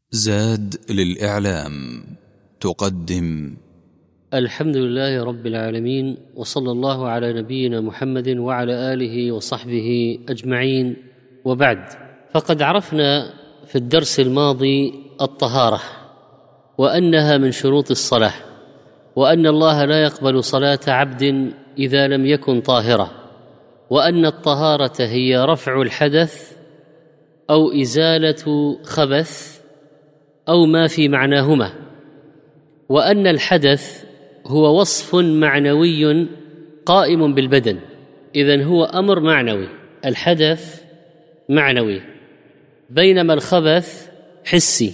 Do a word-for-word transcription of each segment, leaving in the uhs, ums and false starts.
زاد للإعلام تقدم الحمد لله رب العالمين، وصلى الله على نبينا محمد وعلى آله وصحبه أجمعين، وبعد. فقد عرفنا في الدرس الماضي الطهارة، وأنها من شروط الصلاة، وأن الله لا يقبل صلاة عبد إذا لم يكن طاهرا، وأن الطهارة هي رفع الحدث أو إزالة خبث أو ما في معناهما، وأن الحدث هو وصف معنوي قائم بالبدن. إذن هو أمر معنوي، الحدث معنوي، بينما الخبث حسي.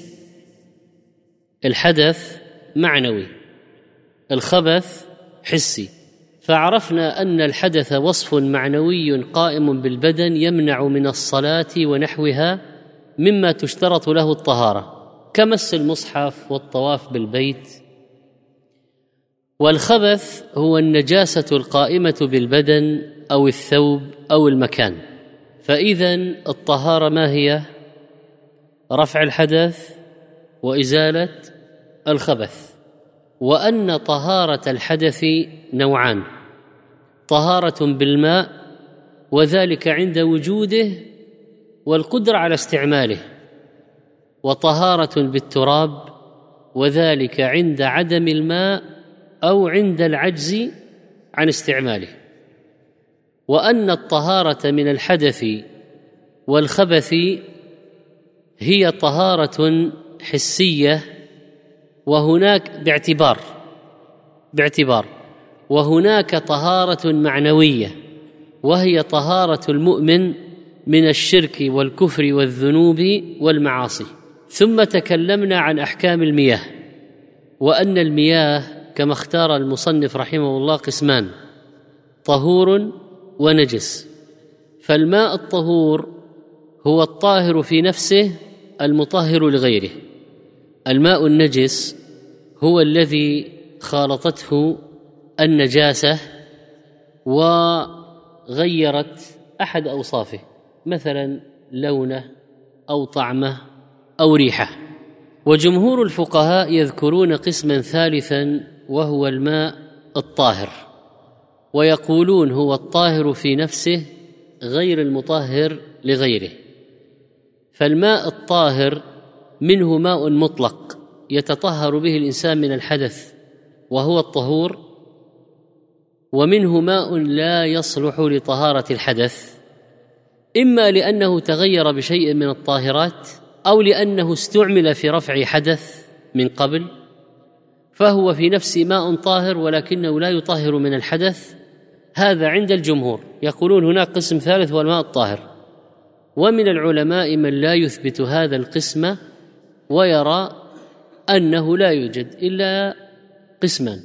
الحدث معنوي، الخبث حسي. فعرفنا أن الحدث وصف معنوي قائم بالبدن يمنع من الصلاة ونحوها مما تشترط له الطهارة، كمس المصحف والطواف بالبيت. والخبث هو النجاسة القائمة بالبدن أو الثوب أو المكان. فإذن الطهارة ما هي؟ رفع الحدث وإزالة الخبث. وأن طهارة الحدث نوعان: طهارة بالماء، وذلك عند وجوده والقدرة على استعماله، وطهارة بالتراب، وذلك عند عدم الماء أو عند العجز عن استعماله. وأن الطهارة من الحدث والخبث هي طهارة حسية، وهناك باعتبار باعتبار وهناك طهارة معنوية، وهي طهارة المؤمن من الشرك والكفر والذنوب والمعاصي. ثم تكلمنا عن أحكام المياه، وأن المياه كما اختار المصنف رحمه الله قسمان: طهور ونجس. فالماء الطهور هو الطاهر في نفسه المطهر لغيره. الماء النجس هو الذي خالطته النجاسة وغيرت أحد أوصافه، مثلا لونه أو طعمه أو ريحه. وجمهور الفقهاء يذكرون قسما ثالثا، وهو الماء الطاهر، ويقولون هو الطاهر في نفسه غير المطهر لغيره. فالماء الطاهر منه ماء مطلق يتطهر به الإنسان من الحدث وهو الطهور، ومنه ماء لا يصلح لطهارة الحدث، إما لأنه تغير بشيء من الطاهرات أو لأنه استعمل في رفع حدث من قبل، فهو في نفسه ماء طاهر ولكنه لا يطهر من الحدث. هذا عند الجمهور. يقولون هناك قسم ثالث هو الماء الطاهر، ومن العلماء من لا يثبت هذا القسم ويرى أنه لا يوجد إلا قسمان: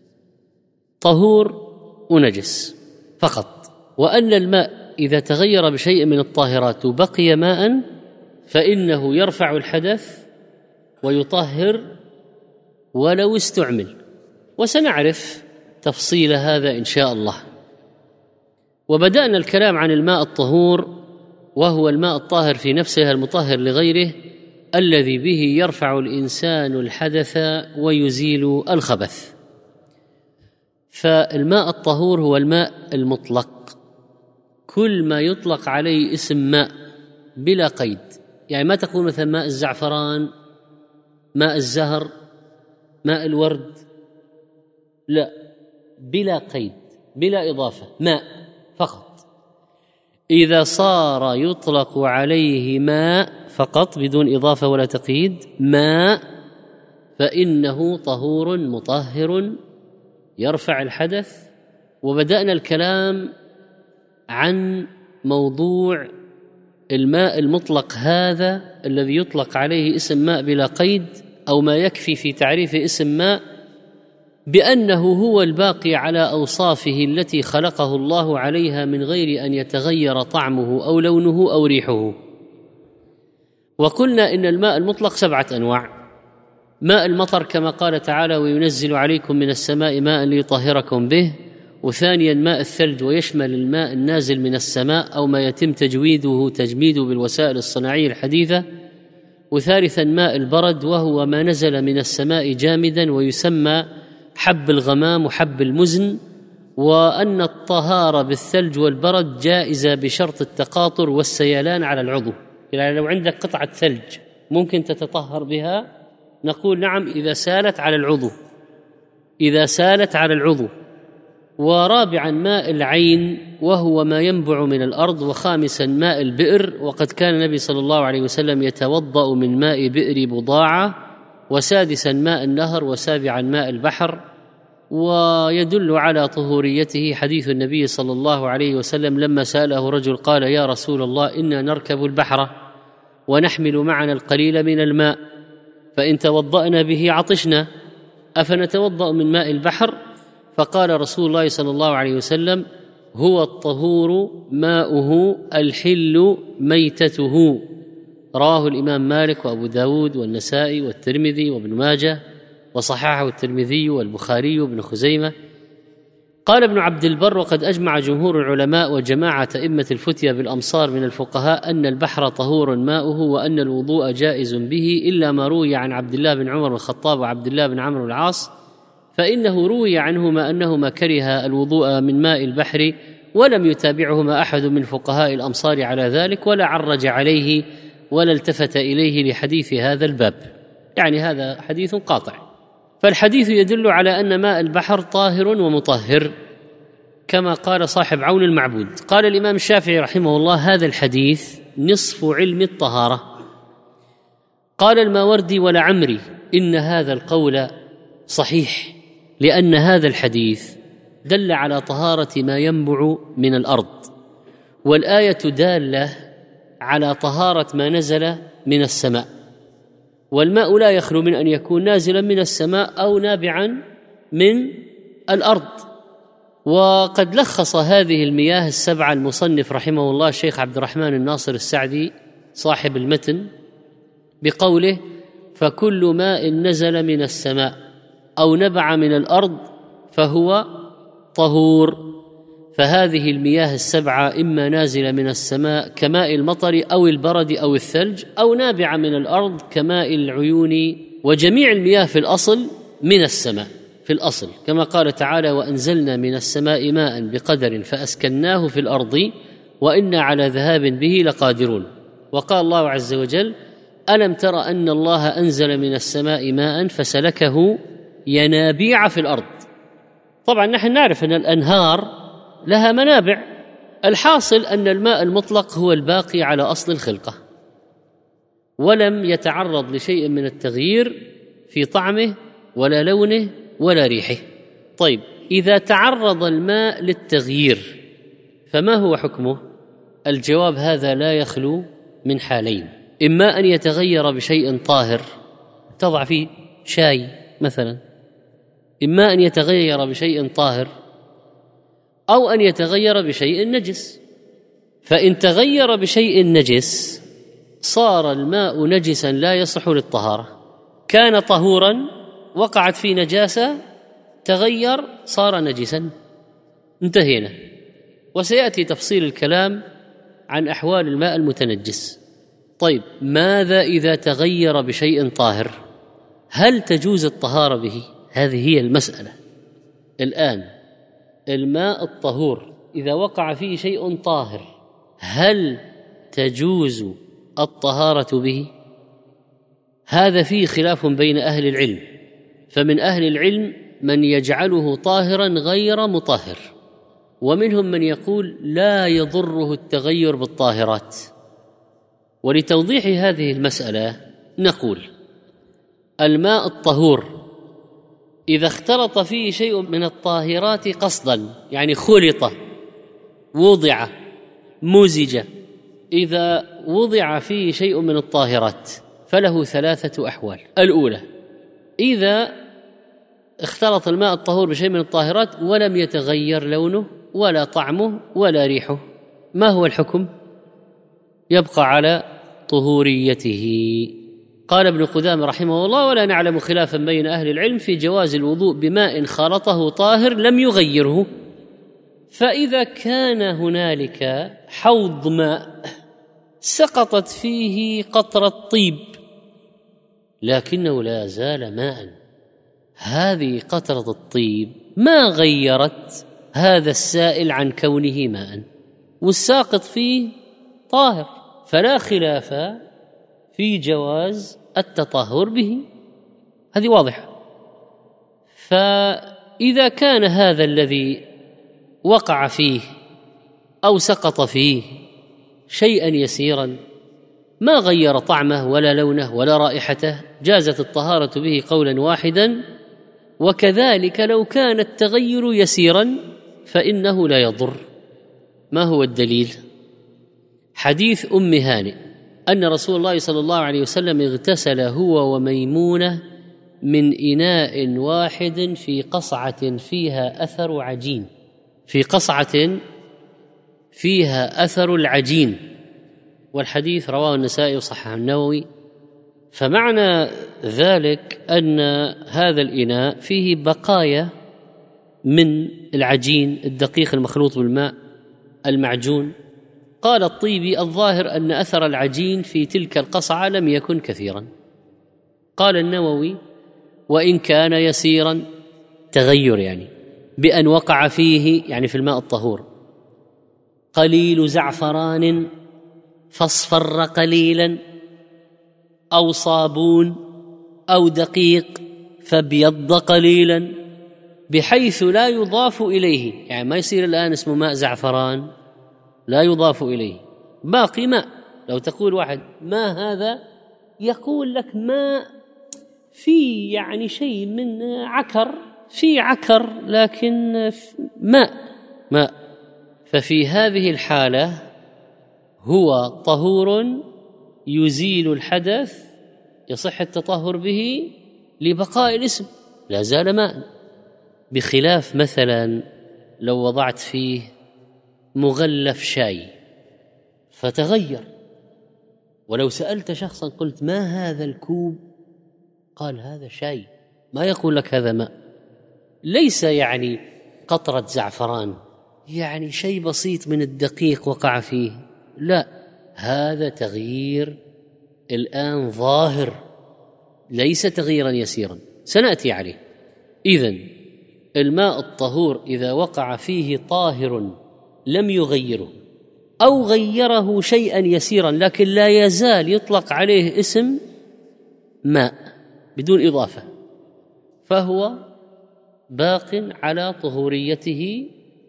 طهور ونجس فقط. وأن الماء إذا تغير بشيء من الطاهرات وبقي ماء فإنه يرفع الحدث ويطهر ولو استعمل، وسنعرف تفصيل هذا إن شاء الله. وبدأنا الكلام عن الماء الطهور، وهو الماء الطاهر في نفسه المطهر لغيره، الذي به يرفع الإنسان الحدث ويزيل الخبث. فالماء الطهور هو الماء المطلق، كل ما يطلق عليه اسم ماء بلا قيد. يعني ما تقول مثلا ماء الزعفران، ماء الزهر، ماء الورد، لا، بلا قيد بلا إضافة، ماء فقط. إذا صار يطلق عليه ماء فقط بدون إضافة ولا تقييد، ماء، فإنه طهور مطهر يرفع الحدث. وبدأنا الكلام عن موضوع الماء المطلق هذا الذي يطلق عليه اسم ماء بلا قيد، أو ما يكفي في تعريف اسم ماء بأنه هو الباقي على أوصافه التي خلقه الله عليها من غير أن يتغير طعمه أو لونه أو ريحه. وقلنا إن الماء المطلق سبعة أنواع: ماء المطر كما قال تعالى: وينزل عليكم من السماء ماء ليطهركم به. وثانيا ماء الثلج، ويشمل الماء النازل من السماء أو ما يتم تجويده تجميده بالوسائل الصناعية الحديثة. وثالثا ماء البرد وهو ما نزل من السماء جامدا ويسمى حب الغمام وحب المزن، وأن الطهارة بالثلج والبرد جائزة بشرط التقاطر والسيلان على العضو. يعني لو عندك قطعة ثلج ممكن تتطهر بها؟ نقول نعم إذا سالت على العضو، إذا سالت على العضو. ورابعا ماء العين وهو ما ينبع من الأرض. وخامسا ماء البئر، وقد كان النبي صلى الله عليه وسلم يتوضأ من ماء بئر بضاعة. وسادسا ماء النهر. وسابعا ماء البحر. ويدل على طهوريته حديث النبي صلى الله عليه وسلم لما سأله رجل قال: يا رسول الله إنا نركب البحر ونحمل معنا القليل من الماء، فإن توضأنا به عطشنا، أفنتوضأ من ماء البحر؟ فقال رسول الله صلى الله عليه وسلم: هو الطهور ماؤه الحل ميتته. رواه الإمام مالك وأبو داود والنسائي والترمذي وابن ماجه، وصححه الترمذي والبخاري وابن خزيمة. قال ابن عبد البر: وقد أجمع جمهور العلماء وجماعة أئمة الفتية بالأمصار من الفقهاء أن البحر طهور ماؤه، وأن الوضوء جائز به، إلا ما روي عن عبد الله بن عمر بن الخطاب وعبد الله بن عمرو العاص، فإنه روي عنهما أنهما كره الوضوء من ماء البحر، ولم يتابعهما أحد من فقهاء الأمصار على ذلك، ولا عرج عليه ولا التفت إليه لحديث هذا الباب. يعني هذا حديث قاطع. فالحديث يدل على أن ماء البحر طاهر ومطهر كما قال صاحب عون المعبود. قال الإمام الشافعي رحمه الله: هذا الحديث نصف علم الطهارة. قال الماوردي ولعمري: إن هذا القول صحيح، لأن هذا الحديث دل على طهارة ما ينبع من الأرض، والآية دالة على طهارة ما نزل من السماء، والماء لا يخلو من أن يكون نازلا من السماء أو نابعا من الأرض. وقد لخص هذه المياه السبعة المصنف رحمه الله الشيخ عبد الرحمن الناصر السعدي صاحب المتن بقوله: فكل ماء نزل من السماء أو نبع من الأرض فهو طهور. فهذه المياه السبعة إما نازلة من السماء كماء المطر أو البرد أو الثلج، أو نابعة من الأرض كماء العيون. وجميع المياه في الأصل من السماء في الأصل، كما قال تعالى: وأنزلنا من السماء ماء بقدر فأسكناه في الأرض وإنا على ذهاب به لقادرون. وقال الله عز وجل: ألم تر أن الله أنزل من السماء ماء فسلكه ينابيع في الأرض. طبعا نحن نعرف أن الأنهار لها منابع. الحاصل أن الماء المطلق هو الباقي على أصل الخلقة، ولم يتعرض لشيء من التغيير في طعمه ولا لونه ولا ريحه. طيب، إذا تعرض الماء للتغيير فما هو حكمه؟ الجواب: هذا لا يخلو من حالين: إما أن يتغير بشيء طاهر تضع فيه شاي مثلا، إما أن يتغير بشيء طاهر، أو أن يتغير بشيء نجس. فإن تغير بشيء نجس صار الماء نجسا لا يصح للطهارة. كان طهورا وقعت في نجاسة، تغير صار نجسا، انتهينا. وسيأتي تفصيل الكلام عن أحوال الماء المتنجس. طيب، ماذا إذا تغير بشيء طاهر؟ هل تجوز الطهارة به؟ هذه هي المسألة. الآن الماء الطهور إذا وقع فيه شيء طاهر هل تجوز الطهارة به؟ هذا فيه خلاف بين أهل العلم، فمن أهل العلم من يجعله طاهرا غير مطهر، ومنهم من يقول لا يضره التغير بالطاهرات. ولتوضيح هذه المسألة نقول: الماء الطهور إذا اختلط فيه شيء من الطاهرات قصدا، يعني خلط، وضع، مزج، إذا وضع فيه شيء من الطاهرات فله ثلاثة أحوال. الأولى: إذا اختلط الماء الطهور بشيء من الطاهرات ولم يتغير لونه ولا طعمه ولا ريحه، ما هو الحكم؟ يبقى على طهوريته. قال ابن قدامة رحمه الله: ولا نعلم خلافا بين أهل العلم في جواز الوضوء بماء خالطه طاهر لم يغيره. فإذا كان هنالك حوض ماء سقطت فيه قطرة طيب لكنه لا زال ماء. هذه قطرة الطيب ما غيرت هذا السائل عن كونه ماء، والساقط فيه طاهر، فلا خلاف في جواز التطهر به، هذه واضحة. فإذا كان هذا الذي وقع فيه أو سقط فيه شيئا يسيرا ما غير طعمه ولا لونه ولا رائحته جازت الطهارة به قولا واحدا. وكذلك لو كان التغير يسيرا فإنه لا يضر. ما هو الدليل؟ حديث أم هانئ أن رسول الله صلى الله عليه وسلم اغتسل هو وميمونة من إناء واحد في قصعة فيها أثر عجين، في قصعة فيها أثر العجين، والحديث رواه النسائي وصححه النووي. فمعنى ذلك أن هذا الإناء فيه بقايا من العجين الدقيق المخلوط بالماء المعجون. قال الطيبي الظاهر أن أثر العجين في تلك القصعة لم يكن كثيرا. قال النووي وإن كان يسيرا، تغير يعني بأن وقع فيه يعني في الماء الطهور قليل زعفران فاصفر قليلا، أو صابون أو دقيق فابيض قليلا، بحيث لا يضاف إليه، يعني ما يصير الآن اسمه ماء زعفران لا يضاف إليه، باقي ماء. لو تقول واحد ما هذا، يقول لك ماء في يعني شيء من عكر، في عكر لكن ماء ماء. ففي هذه الحالة هو طهور يزيل الحدث، يصح التطهر به لبقاء الاسم، لا زال ماء. بخلاف مثلا لو وضعت فيه مغلف شاي فتغير، ولو سألت شخصا قلت ما هذا الكوب، قال هذا شاي، ما يقول لك هذا ماء. ليس يعني قطرة زعفران، يعني شيء بسيط من الدقيق وقع فيه، لا، هذا تغيير الآن ظاهر، ليس تغييرا يسيرا، سنأتي عليه. إذن الماء الطهور إذا وقع فيه طاهر لم يغيره أو غيره شيئا يسيرا لكن لا يزال يطلق عليه اسم ماء بدون إضافة، فهو باق على طهوريته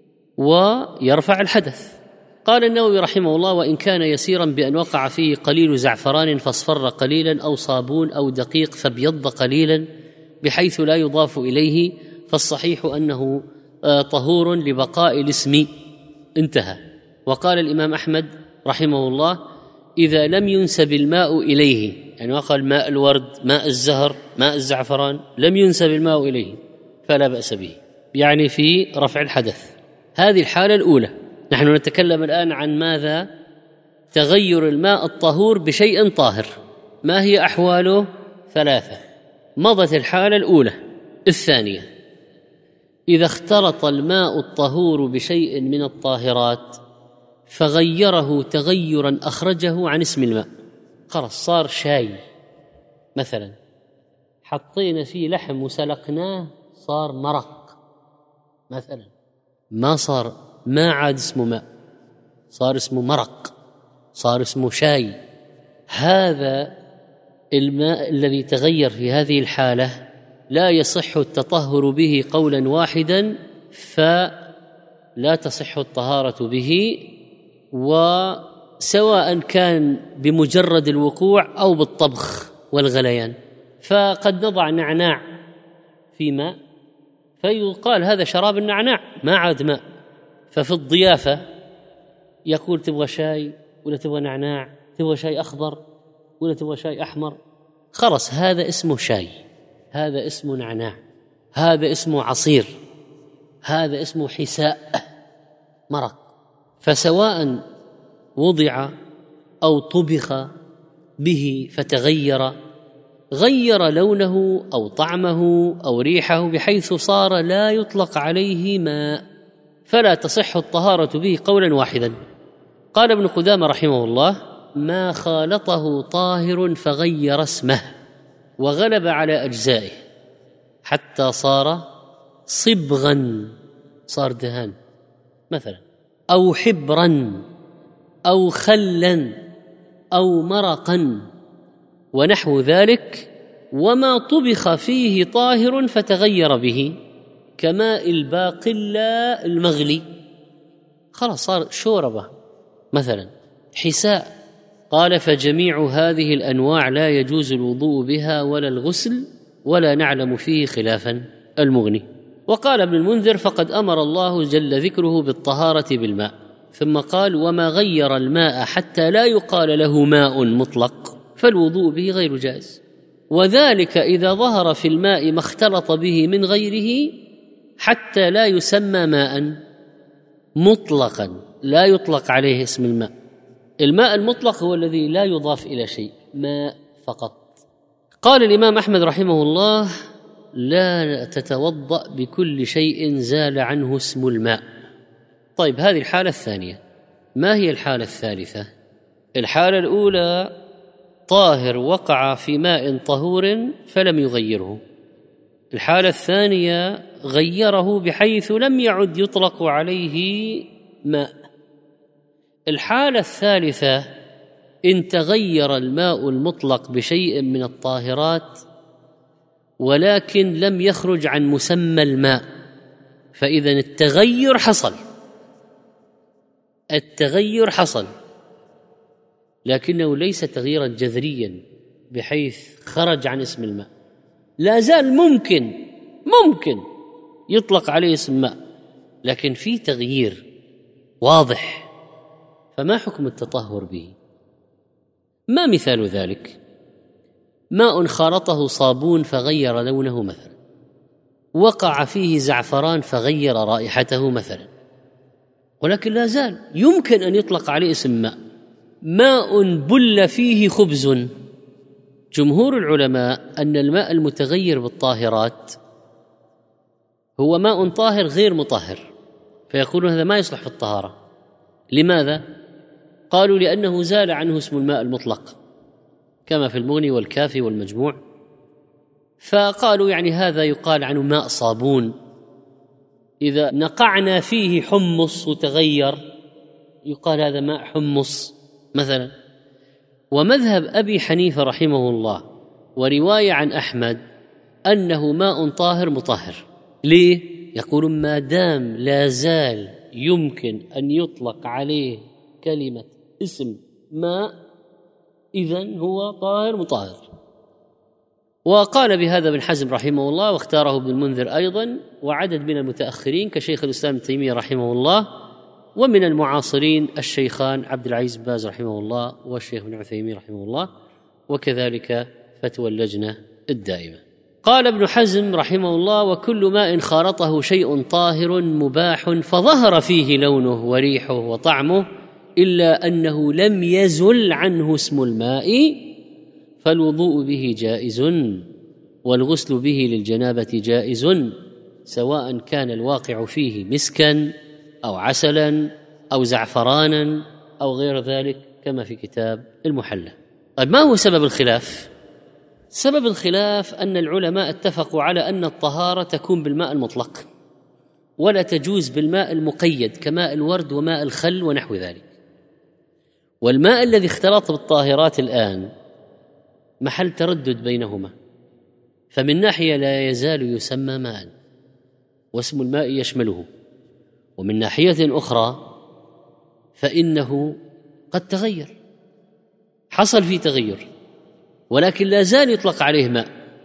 ويرفع الحدث. قال النووي رحمه الله وإن كان يسيرا بأن وقع فيه قليل زعفران فاصفر قليلا، أو صابون أو دقيق فابيض قليلا، بحيث لا يضاف إليه، فالصحيح أنه طهور لبقاء الاسم، انتهى. وقال الإمام أحمد رحمه الله إذا لم ينسب الماء إليه، يعني وقال ماء الورد، ماء الزهر، ماء الزعفران، لم ينسب الماء إليه فلا بأس به، يعني في رفع الحدث. هذه الحالة الأولى. نحن نتكلم الآن عن ماذا؟ تغير الماء الطهور بشيء طاهر. ما هي أحواله؟ ثلاثة. مضت الحالة الأولى. الثانية إذا اختلط الماء الطهور بشيء من الطاهرات فغيره تغيرا أخرجه عن اسم الماء، خلاص صار شاي مثلا، حطينا فيه لحم وسلقناه صار مرق مثلا، ما صار ما عاد اسمه ماء، صار اسمه مرق، صار اسمه شاي. هذا الماء الذي تغير في هذه الحالة لا يصح التطهر به قولا واحدا، فلا تصح الطهارة به، وسواء كان بمجرد الوقوع أو بالطبخ والغليان. فقد نضع نعناع في ماء فيقال هذا شراب النعناع، ما عاد ماء. ففي الضيافة يقول تبغى شاي ولا تبغى نعناع، تبغى شاي أخضر ولا تبغى شاي أحمر، خلص هذا اسمه شاي، هذا اسمه نعناع، هذا اسمه عصير، هذا اسمه حساء، مرق. فسواء وضع أو طبخ به فتغير، غير لونه أو طعمه أو ريحه بحيث صار لا يطلق عليه ماء، فلا تصح الطهارة به قولا واحدا. قال ابن قدامة رحمه الله ما خالطه طاهر فغير اسمه، وغلب على أجزائه حتى صار صبغا، صار دهان مثلا، أو حبرا أو خلا أو مرقا ونحو ذلك، وما طبخ فيه طاهر فتغير به كماء الباقلة المغلي، خلاص صار شوربة مثلا، حساء. قال فجميع هذه الأنواع لا يجوز الوضوء بها ولا الغسل، ولا نعلم فيه خلافا المغني. وقال ابن المنذر فقد أمر الله جل ذكره بالطهارة بالماء، ثم قال وما غير الماء حتى لا يقال له ماء مطلق فالوضوء به غير جائز، وذلك إذا ظهر في الماء ما اختلط به من غيره حتى لا يسمى ماء مطلقا، لا يطلق عليه اسم الماء. الماء المطلق هو الذي لا يضاف إلى شيء، ماء فقط. قال الإمام أحمد رحمه الله لا تتوضأ بكل شيء زال عنه اسم الماء. طيب هذه الحالة الثانية. ما هي الحالة الثالثة؟ الحالة الأولى طاهر وقع في ماء طهور فلم يغيره. الحالة الثانية غيره بحيث لم يعد يطلق عليه ماء. الحالة الثالثة إن تغير الماء المطلق بشيء من الطاهرات ولكن لم يخرج عن مسمى الماء، فإذن التغير حصل، التغير حصل لكنه ليس تغييرا جذريا بحيث خرج عن اسم الماء، لا زال ممكن ممكن يطلق عليه اسم ماء، لكن في تغيير واضح. فما حكم التطهر به؟ ما مثال ذلك؟ ماء خالطه صابون فغير لونه مثلا، وقع فيه زعفران فغير رائحته مثلا، ولكن لا زال يمكن أن يطلق عليه اسم ماء. ماء بل فيه خبز. جمهور العلماء أن الماء المتغير بالطاهرات هو ماء طاهر غير مطهر، فيقولون هذا ما يصلح في الطهارة. لماذا؟ قالوا لأنه زال عنه اسم الماء المطلق كما في المغني والكافي والمجموع، فقالوا يعني هذا يقال عنه ماء صابون. إذا نقعنا فيه حمص وتغير يقال هذا ماء حمص مثلا. ومذهب أبي حنيفة رحمه الله ورواية عن أحمد أنه ماء طاهر مطهر. ليه؟ يقولون ما دام لا زال يمكن أن يطلق عليه كلمة اسم ماء إذن هو طاهر مطهر. وقال بهذا ابن حزم رحمه الله، واختاره ابن المنذر أيضا، وعدد من المتأخرين كشيخ الإسلام ابن تيمية رحمه الله، ومن المعاصرين الشيخان عبد العزيز بن باز رحمه الله والشيخ ابن عثيمين رحمه الله، وكذلك فتوى اللجنة الدائمة. قال ابن حزم رحمه الله وكل ماء خالطه شيء طاهر مباح فظهر فيه لونه وريحه وطعمه إلا أنه لم يزل عنه اسم الماء فالوضوء به جائز والغسل به للجنابة جائز، سواء كان الواقع فيه مسكا أو عسلا أو زعفرانا أو غير ذلك كما في كتاب المحلى. طيب ما هو سبب الخلاف؟ سبب الخلاف أن العلماء اتفقوا على أن الطهارة تكون بالماء المطلق ولا تجوز بالماء المقيد كماء الورد وماء الخل ونحو ذلك. والماء الذي اختلط بالطاهرات الآن محل تردد بينهما، فمن ناحية لا يزال يسمى ماء واسم الماء يشمله، ومن ناحية أخرى فإنه قد تغير، حصل فيه تغير ولكن لا زال يطلق عليه ماء.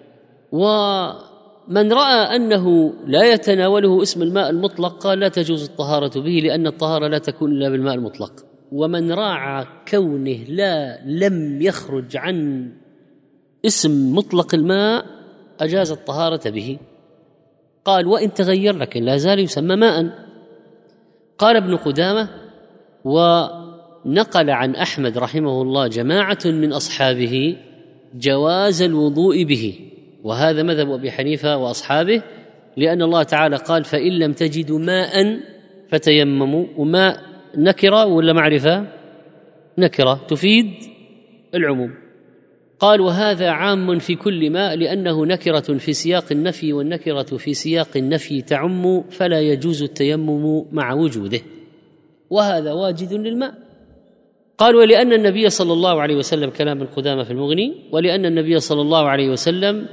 ومن رأى أنه لا يتناوله اسم الماء المطلق قال لا تجوز الطهارة به لأن الطهارة لا تكون إلا بالماء المطلق. ومن راعى كونه لا لم يخرج عن اسم مطلق الماء أجاز الطهارة به. قال وإن تغير لكن لا زال يسمى ماء. قال ابن قدامة ونقل عن أحمد رحمه الله جماعة من أصحابه جواز الوضوء به، وهذا مذهب أبي حنيفة وأصحابه، لأن الله تعالى قال فإن لم تجدوا ماء فتيمموا، وماء نكرة ولا معرفة؟ نكرة تفيد العموم. قال وهذا عام في كل ماء لأنه نكرة في سياق النفي، والنكرة في سياق النفي تعم، فلا يجوز التيمم مع وجوده، وهذا واجد للماء. قال ولأن النبي صلى الله عليه وسلم، كلام القدامى في المغني، ولأن النبي صلى الله عليه وسلم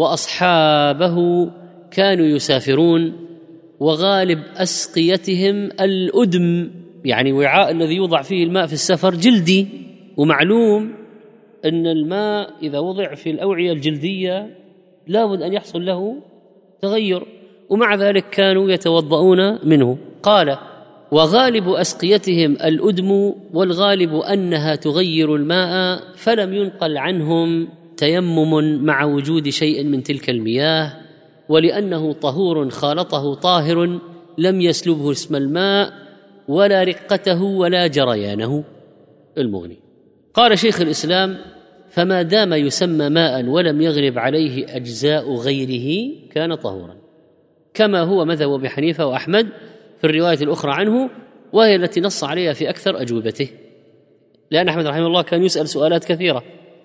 وأصحابه كانوا يسافرون، وغالب أسقيتهم الأدم، يعني وعاء الذي يوضع فيه الماء في السفر جلدي، ومعلوم أن الماء إذا وضع في الأوعية الجلدية لا بد أن يحصل له تغير، ومع ذلك كانوا يتوضؤون منه. قال وغالب أسقيتهم الأدم، والغالب أنها تغير الماء، فلم ينقل عنهم تيمم مع وجود شيء من تلك المياه، ولأنه طهور خالطه طاهر لم يسلبه اسم الماء ولا رقته ولا جريانه. المغني. قال شيخ الإسلام فما دام يسمى ماء ولم يغلب عليه أجزاء غيره كان طهورا، كما هو مذهب أبي حنيفة وأحمد في الرواية الأخرى عنه، وهي التي نص عليها في أكثر أجوبته، لأن أحمد رحمه الله كان يسأل سؤالات كثيرة،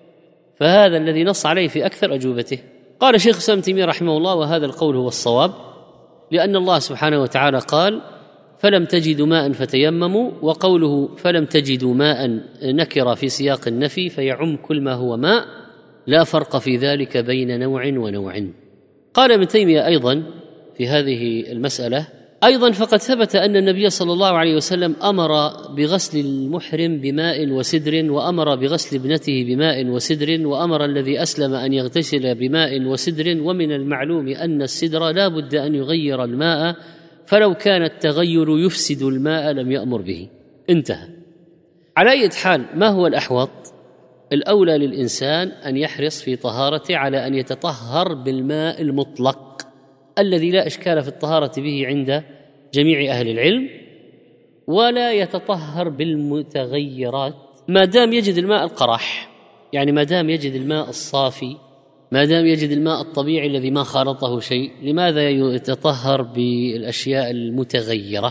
فهذا الذي نص عليه في أكثر أجوبته. قال شيخ الإسلام تيمية رحمه الله وهذا القول هو الصواب، لأن الله سبحانه وتعالى قال فلم تجدوا ماء فتيمموا، وقوله فلم تجدوا ماء نكر في سياق النفي فيعم كل ما هو ماء، لا فرق في ذلك بين نوع ونوع. قال ابن تيمية أيضا في هذه المسألة أيضا فقد ثبت أن النبي صلى الله عليه وسلم أمر بغسل المحرم بماء وسدر، وأمر بغسل ابنته بماء وسدر، وأمر الذي أسلم أن يغتسل بماء وسدر، ومن المعلوم أن السدر لا بد أن يغير الماء، فلو كان التغير يفسد الماء لم يأمر به. انتهى. على أي حال ما هو الأحوط؟ الأولى للإنسان أن يحرص في طهارته على أن يتطهر بالماء المطلق الذي لا إشكال في الطهارة به عند جميع أهل العلم، ولا يتطهر بالمتغيرات ما دام يجد الماء القرح، يعني ما دام يجد الماء الصافي، ما دام يجد الماء الطبيعي الذي ما خالطه شيء، لماذا يتطهر بالأشياء المتغيرة؟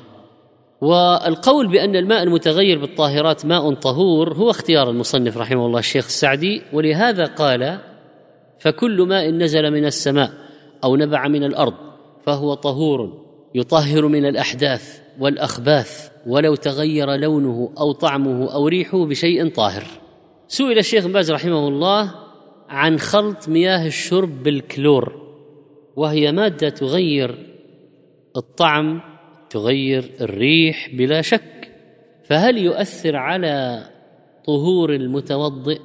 والقول بأن الماء المتغير بالطاهرات ماء طهور هو اختيار المصنف رحمه الله الشيخ السعدي، ولهذا قال فكل ماء نزل من السماء أو نبع من الأرض فهو طهور يطهر من الأحداث والأخباث ولو تغير لونه أو طعمه أو ريحه بشيء طاهر. سئل الشيخ باز رحمه الله عن خلط مياه الشرب بالكلور، وهي مادة تغير الطعم تغير الريح بلا شك، فهل يؤثر على طهور المتوضئ؟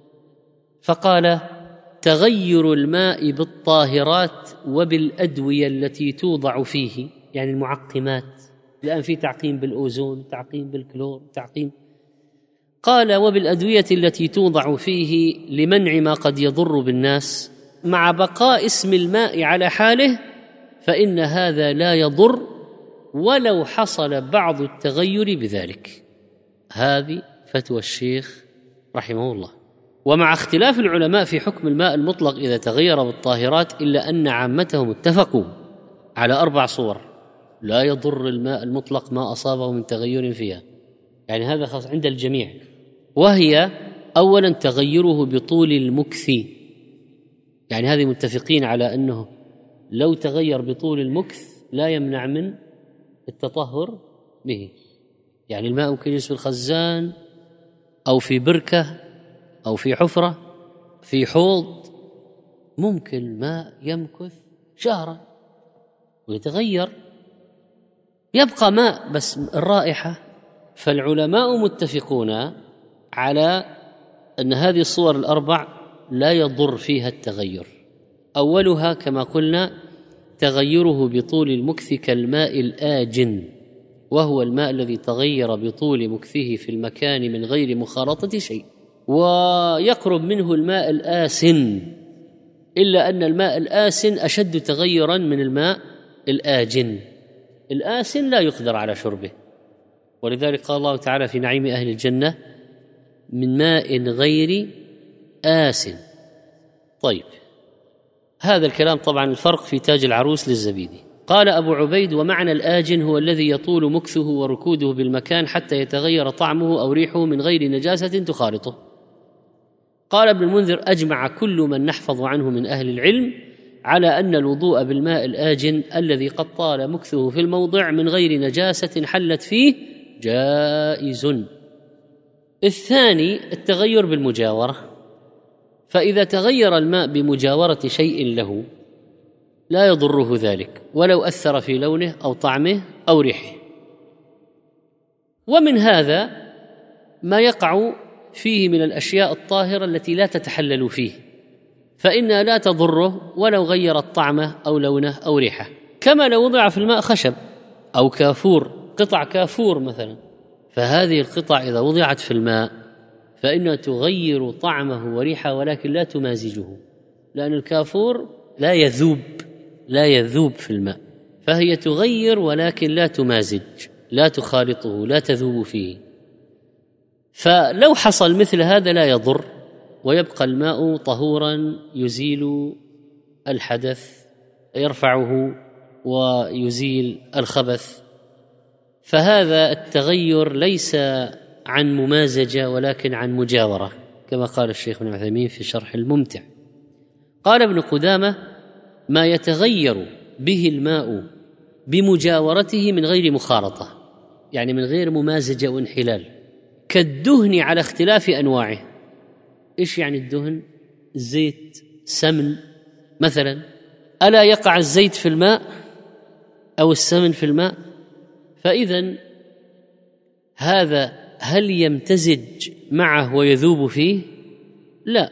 فقال تغير الماء بالطاهرات وبالأدوية التي توضع فيه، يعني المعقمات، الآن في تعقيم بالأوزون، تعقيم بالكلور، تعقيم، قال وبالأدوية التي توضع فيه لمنع ما قد يضر بالناس مع بقاء اسم الماء على حاله، فإن هذا لا يضر ولو حصل بعض التغير بذلك. هذه فتوى الشيخ رحمه الله. ومع اختلاف العلماء في حكم الماء المطلق إذا تغير بالطاهرات، إلا أن عامتهم اتفقوا على أربع صور لا يضر الماء المطلق ما أصابه من تغير فيها، يعني هذا خاص عند الجميع، وهي أولا تغيره بطول المكث، يعني هذه متفقين على أنه لو تغير بطول المكث لا يمنع من التطهر به، يعني الماء ممكن يجلس في الخزان أو في بركة أو في حفرة في حوض، ممكن الماء يمكث شهرا ويتغير، يبقى ماء بس الرائحة. فالعلماء متفقون على أن هذه الصور الأربع لا يضر فيها التغير. أولها كما قلنا تغيره بطول المكث كالماء الآجن، وهو الماء الذي تغير بطول مكثه في المكان من غير مخالطة شيء، ويقرب منه الماء الآسن، إلا أن الماء الآسن أشد تغيرا من الماء الآجن. الآسن لا يقدر على شربه، ولذلك قال الله تعالى في نعيم أهل الجنة من ماء غير آسن. طيب، هذا الكلام طبعا الفرق في تاج العروس للزبيدي. قال أبو عبيد ومعنى الآجن هو الذي يطول مكثه وركوده بالمكان حتى يتغير طعمه أو ريحه من غير نجاسة تخالطه. قال ابن المنذر: أجمع كل من نحفظ عنه من أهل العلم على أن الوضوء بالماء الآجن الذي قد طال مكثه في الموضع من غير نجاسة حلت فيه جائز. الثاني التغير بالمجاورة، فإذا تغير الماء بمجاورة شيء له لا يضره ذلك ولو أثر في لونه أو طعمه أو ريحه. ومن هذا ما يقع فيه من الأشياء الطاهرة التي لا تتحلل فيه، فإنها لا تضره ولو غيرت طعمه أو لونه أو ريحه، كما لو وضع في الماء خشب أو كافور، قطع كافور مثلا، فهذه القطع إذا وضعت في الماء فإنها تغير طعمه وريحه ولكن لا تمازجه، لأن الكافور لا يذوب لا يذوب في الماء، فهي تغير ولكن لا تمازج، لا تخالطه، لا تذوب فيه. فلو حصل مثل هذا لا يضر، ويبقى الماء طهورا يزيل الحدث، يرفعه ويزيل الخبث. فهذا التغير ليس عن ممازجة ولكن عن مجاورة، كما قال الشيخ ابن عثيمين في شرح الممتع. قال ابن قدامة: ما يتغير به الماء بمجاورته من غير مخالطة، يعني من غير ممازجة وانحلال، كالدهن على اختلاف أنواعه. إيش يعني الدهن؟ زيت، سمن مثلا، ألا يقع الزيت في الماء أو السمن في الماء؟ فإذن هذا هل يمتزج معه ويذوب فيه؟ لا،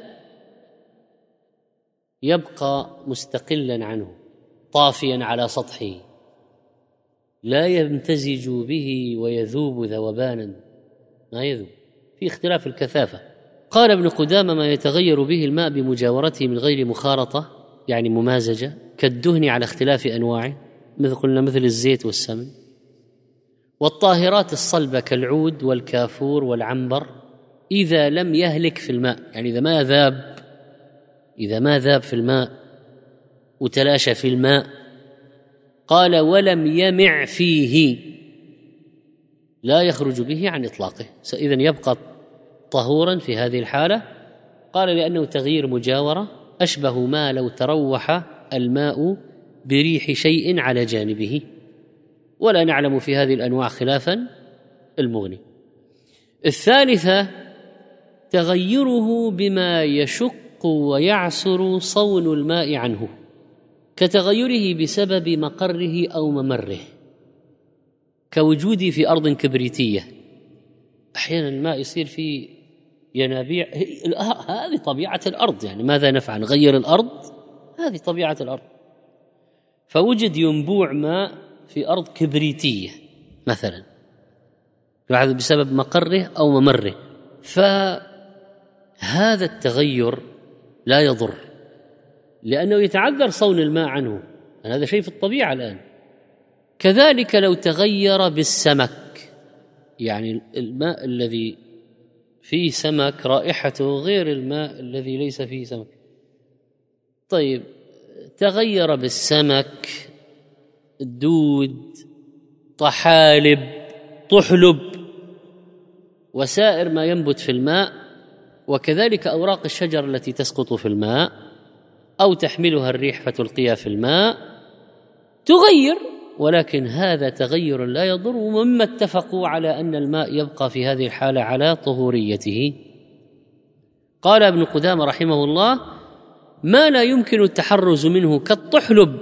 يبقى مستقلا عنه طافيا على سطحه، لا يمتزج به ويذوب ذوبانا، ما يذوب، في اختلاف الكثافة. قال ابن قدامة: ما يتغير به الماء بمجاورته من غير مخالطة، يعني ممازجة، كالدهن على اختلاف أنواعه، مثل قلنا مثل الزيت والسمن، والطاهرات الصلبة كالعود والكافور والعنبر، إذا لم يهلك في الماء، يعني إذا ما ذاب إذا ما ذاب في الماء وتلاشى في الماء. قال: ولم يمع فيه، لا يخرج به عن إطلاقه، إذن يبقى طهورا في هذه الحالة. قال: لأنه تغيير مجاورة، أشبه ما لو تروح الماء بريح شيء على جانبه، ولا نعلم في هذه الأنواع خلافا المغني. الثالثة تغيره بما يشق ويعسر صون الماء عنه، كتغيره بسبب مقره أو ممره، كوجودي في أرض كبريتية، أحيانا الماء يصير في ينابيع، هذه طبيعة الأرض، يعني ماذا نفعل؟ نغير الأرض؟ هذه طبيعة الأرض. فوجد ينبوع ماء في أرض كبريتية مثلا بسبب مقره أو ممره، فهذا التغير لا يضر، لأنه يتعذر صون الماء عنه، هذا شيء في الطبيعة الآن. كذلك لو تغير بالسمك، يعني الماء الذي فيه سمك رائحته غير الماء الذي ليس فيه سمك، طيب تغير بالسمك، الدود، طحالب، طحلب، وسائر ما ينبت في الماء، وكذلك أوراق الشجر التي تسقط في الماء أو تحملها الريح فتلقيها في الماء، تغير، ولكن هذا تغير لا يضر، ومما اتفقوا على أن الماء يبقى في هذه الحالة على طهوريته. قال ابن قدامة رحمه الله: ما لا يمكن التحرز منه كالطحلب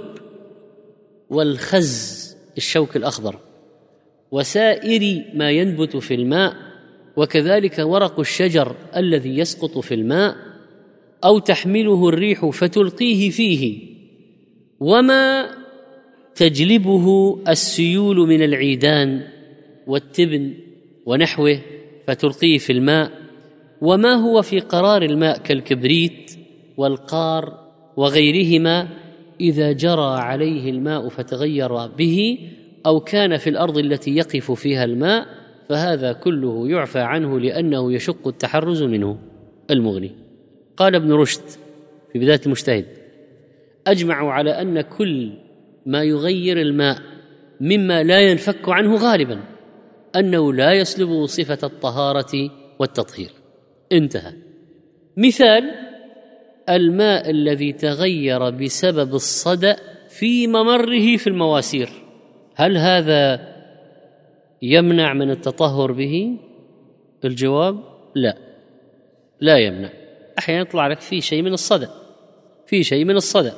والخز، الشوك الأخضر، وسائر ما ينبت في الماء، وكذلك ورق الشجر الذي يسقط في الماء أو تحمله الريح فتلقيه فيه، وما تجلبه السيول من العيدان والتبن ونحوه فتلقيه في الماء، وما هو في قرار الماء كالكبريت والقار وغيرهما، إذا جرى عليه الماء فتغير به أو كان في الأرض التي يقف فيها الماء، فهذا كله يعفى عنه لأنه يشق التحرز منه. المغني. قال ابن رشد في بداية المجتهد: أجمعوا على أن كل ما يغير الماء مما لا ينفك عنه غالبا أنه لا يسلب صفة الطهارة والتطهير. انتهى. مثال: الماء الذي تغير بسبب الصدأ في ممره في المواسير، هل هذا يمنع من التطهر به؟ الجواب: لا، لا يمنع. أحيانا يطلع لك في شيء من الصدأ، في شيء من الصدأ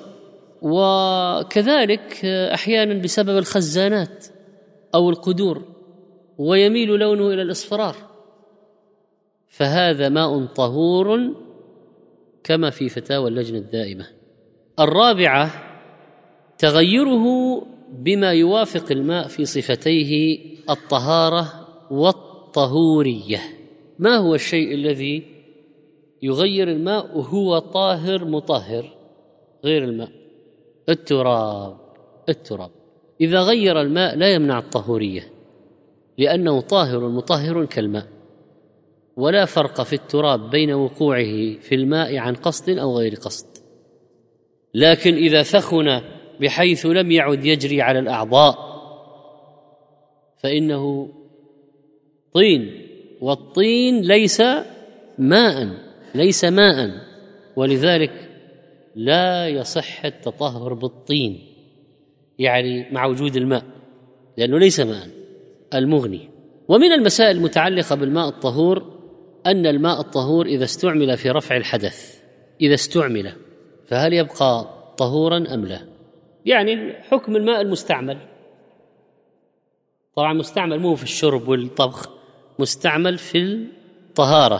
وكذلك أحيانا بسبب الخزانات أو القدور ويميل لونه إلى الإصفرار، فهذا ماء طهور كما في فتاوى اللجنة الدائمة. الرابعة: تغيره بما يوافق الماء في صفتيه الطهارة والطهورية. ما هو الشيء الذي يغير الماء وهو طاهر مطهر غير الماء؟ التراب. التراب إذا غير الماء لا يمنع الطهورية، لأنه طاهر مطهر كالماء، ولا فرق في التراب بين وقوعه في الماء عن قصد أو غير قصد. لكن إذا ثخن بحيث لم يعد يجري على الأعضاء فإنه طين، والطين ليس ماء، ليس ماء، ولذلك لا يصح التطهر بالطين، يعني مع وجود الماء، لأنه ليس ماء. المغني. ومن المسائل المتعلقة بالماء الطهور أن الماء الطهور إذا استعمل في رفع الحدث، إذا استعمل فهل يبقى طهورا أم لا؟ يعني حكم الماء المستعمل، طبعا مستعمل مو في الشرب والطبخ، مستعمل في الطهارة،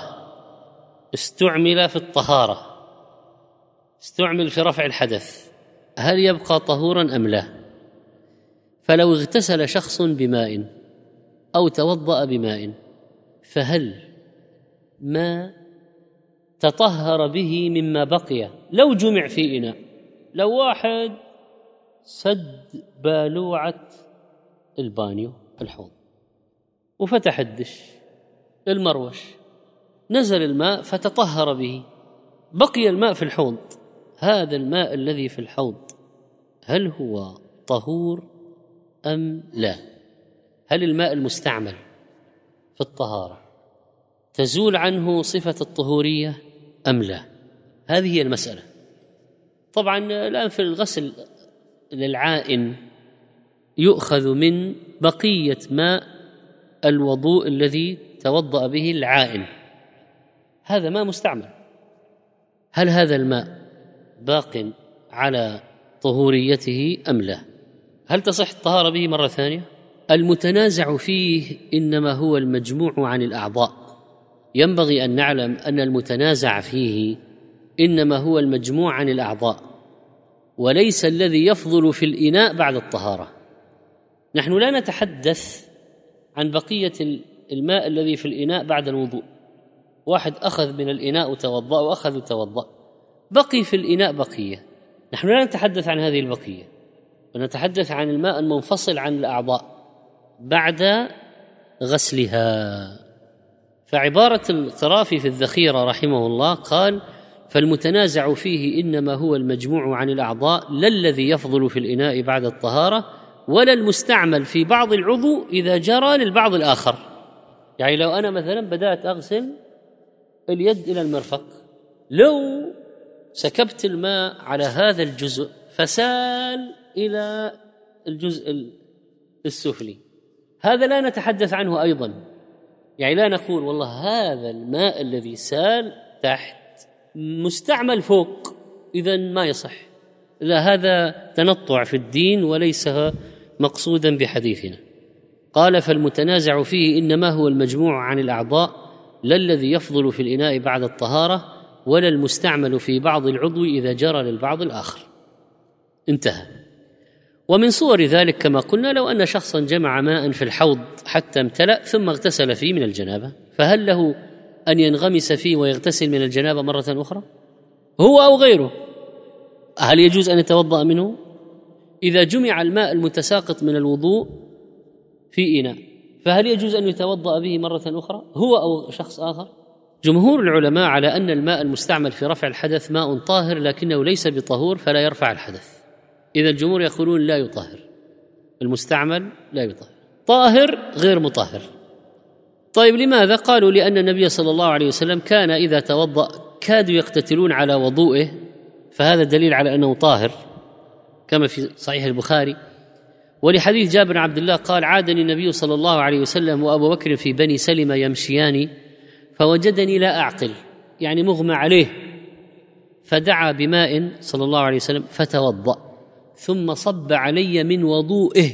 استعمل في الطهارة، استعمل في رفع الحدث، هل يبقى طهورا أم لا؟ فلو اغتسل شخص بماء أو توضأ بماء، فهل ما تطهر به مما بقي لو جمع في إناء، لو واحد سد بالوعة البانيو الحوض وفتح الدش المروش، نزل الماء فتطهر به، بقي الماء في الحوض، هذا الماء الذي في الحوض هل هو طهور أم لا؟ هل الماء المستعمل في الطهارة تزول عنه صفة الطهورية أم لا؟ هذه هي المسألة. طبعا الآن في الغسل للعائن يؤخذ من بقية ماء الوضوء الذي توضأ به العائن، هذا ماء مستعمل، هل هذا الماء باق على طهوريته أم لا؟ هل تصح الطهارة به مرة ثانية؟ المتنازع فيه إنما هو المجموع عن الأعضاء، ينبغي أن نعلم أن المتنازع فيه إنما هو المجموع عن الأعضاء، وليس الذي يفضل في الإناء بعد الطهارة. نحن لا نتحدث عن بقية الماء الذي في الإناء بعد الوضوء، واحد أخذ من الإناء وتوضأ وأخذ وتوضأ، بقي في الإناء بقية، نحن لا نتحدث عن هذه البقية، ونتحدث عن الماء المنفصل عن الأعضاء بعد غسلها. فعبارة القرافي في الذخيرة رحمه الله قال: فالمتنازع فيه إنما هو المجموع عن الأعضاء، لا الذي يفضل في الإناء بعد الطهارة، ولا المستعمل في بعض العضو إذا جرى للبعض الآخر. يعني لو أنا مثلا بدأت أغسل اليد إلى المرفق، لو سكبت الماء على هذا الجزء فسال إلى الجزء السفلي، هذا لا نتحدث عنه أيضا، يعني لا نقول والله هذا الماء الذي سال تحت مستعمل فوق، إذن ما يصح، لا، هذا تنطع في الدين وليس مقصودا بحديثنا. قال: فالمتنازع فيه إنما هو المجموع عن الأعضاء، لا الذي يفضل في الإناء بعد الطهارة، ولا المستعمل في بعض العضو إذا جرى للبعض الآخر. انتهى. ومن صور ذلك كما قلنا لو أن شخصا جمع ماء في الحوض حتى امتلأ ثم اغتسل فيه من الجنابة، فهل له أن ينغمس فيه ويغتسل من الجنابة مرة أخرى هو أو غيره؟ هل يجوز أن يتوضأ منه؟ إذا جمع الماء المتساقط من الوضوء في إناء فهل يجوز أن يتوضأ به مرة أخرى هو أو شخص آخر؟ جمهور العلماء على أن الماء المستعمل في رفع الحدث ماء طاهر لكنه ليس بطهور فلا يرفع الحدث. إذا الجمهور يقولون لا يطهر، المستعمل لا يطهر، طاهر غير مطهر. طيب لماذا؟ قالوا لأن النبي صلى الله عليه وسلم كان إذا توضأ كادوا يقتتلون على وضوئه، فهذا دليل على أنه طاهر كما في صحيح البخاري. ولحديث جابر بن عبد الله قال: عادني النبي صلى الله عليه وسلم وأبو بكر في بني سلمة يمشيان فوجدني لا أعقل، يعني مغمى عليه، فدعا بماء صلى الله عليه وسلم فتوضأ ثم صب علي من وضوئه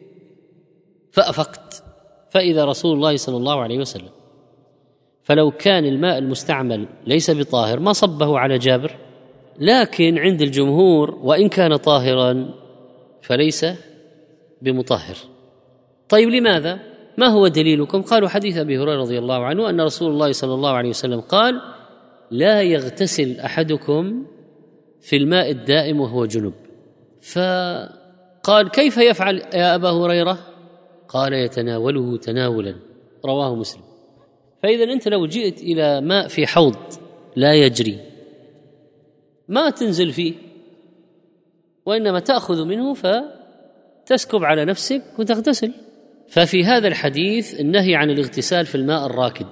فأفقت فإذا رسول الله صلى الله عليه وسلم. فلو كان الماء المستعمل ليس بطاهر ما صبه على جابر، لكن عند الجمهور وإن كان طاهرا فليس بمطهر. طيب لماذا؟ ما هو دليلكم؟ قالوا: حديث أبي هريرة رضي الله عنه أن رسول الله صلى الله عليه وسلم قال: لا يغتسل أحدكم في الماء الدائم وهو جنب. فقال: كيف يفعل يا أبا هريرة؟ قال: يتناوله تناولا، رواه مسلم. فإذا أنت لو جئت إلى ماء في حوض لا يجري ما تنزل فيه، وإنما تأخذ منه فتسكب على نفسك وتغتسل. ففي هذا الحديث النهي عن الاغتسال في الماء الراكد.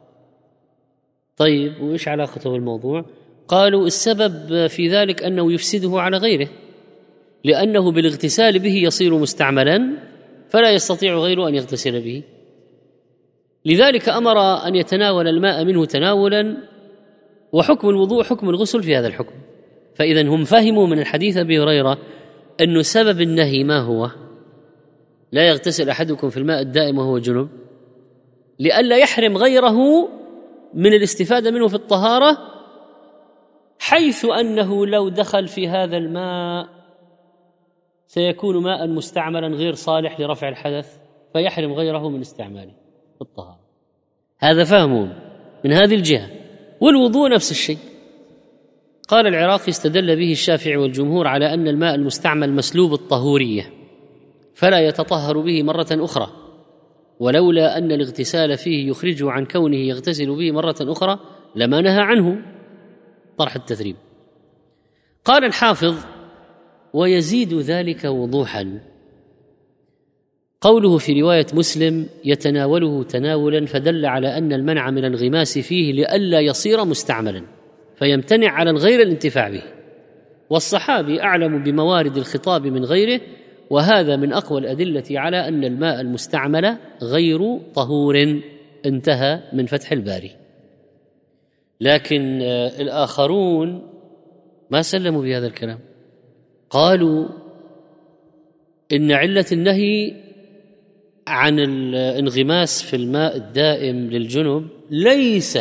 طيب وإيش علاقته بالموضوع؟ قالوا: السبب في ذلك أنه يفسده على غيره، لأنه بالاغتسال به يصير مستعملا فلا يستطيع غيره أن يغتسل به، لذلك أمر أن يتناول الماء منه تناولا، وحكم الوضوء حكم الغسل في هذا الحكم. فإذا هم فهموا من الحديث أبي هريرة أن سبب النهي ما هو؟ لا يغتسل أحدكم في الماء الدائم وهو جنب، لئلا يحرم غيره من الاستفادة منه في الطهارة، حيث أنه لو دخل في هذا الماء سيكون ماء مستعملا غير صالح لرفع الحدث فيحرم غيره من استعماله في الطهارة. هذا فهمهم من هذه الجهة. والوضوء نفس الشيء. قال العراقي: استدل به الشافعي والجمهور على أن الماء المستعمل مسلوب الطهورية فلا يتطهر به مرة أخرى، ولولا أن الاغتسال فيه يخرجه عن كونه يغتسل به مرة أخرى لما نهى عنه، طرح التثريب. قال الحافظ: ويزيد ذلك وضوحا قوله في رواية مسلم: يتناوله تناولا، فدل على أن المنع من الانغماس فيه لئلا يصير مستعملا فيمتنع على الغير الانتفاع به، والصحابي أعلم بموارد الخطاب من غيره، وهذا من أقوى الأدلة على أن الماء المستعمل غير طهور. انتهى من فتح الباري. لكن الآخرون ما سلموا بهذا الكلام، قالوا إن علة النهي عن الانغماس في الماء الدائم للجنب ليس